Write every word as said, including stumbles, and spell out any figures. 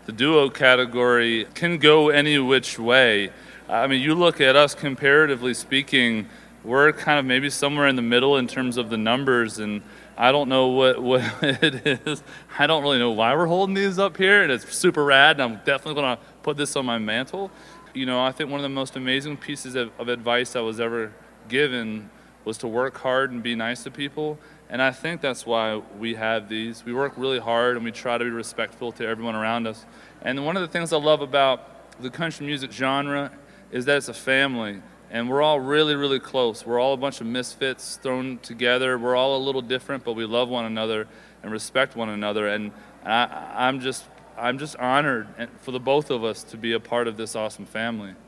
the duo category can go any which way. I mean, you look at us comparatively speaking, we're kind of maybe somewhere in the middle in terms of the numbers, and I don't know what, what it is. I don't really know why we're holding these up here, and it's super rad, and I'm definitely going to put this on my mantle. You know, I think one of the most amazing pieces of, of advice I was ever given was to work hard and be nice to people, and I think that's why we have these. We work really hard, and we try to be respectful to everyone around us. And one of the things I love about the country music genre is that it's a family. And we're all really, really close. We're all a bunch of misfits thrown together. We're all a little different, but we love one another and respect one another. And I, I'm just, I'm just honored for the both of us to be a part of this awesome family.